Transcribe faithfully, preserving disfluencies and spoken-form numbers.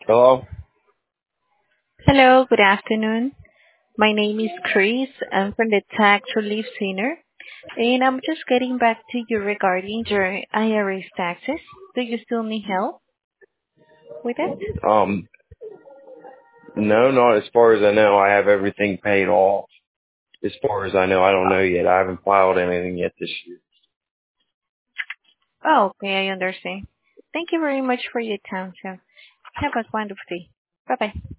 Hello? Hello, good afternoon. My name is Chris. I'm from the Tax Relief Center, and I'm just getting back to you regarding your I R S taxes. Do you still need help with it? Um, no, not as far as I know. I have everything paid off. As far as I know, I don't know yet. I haven't filed anything yet this year. Oh, okay, I understand. Thank you very much for your time, sir. Have a wonderful day. Bye-bye.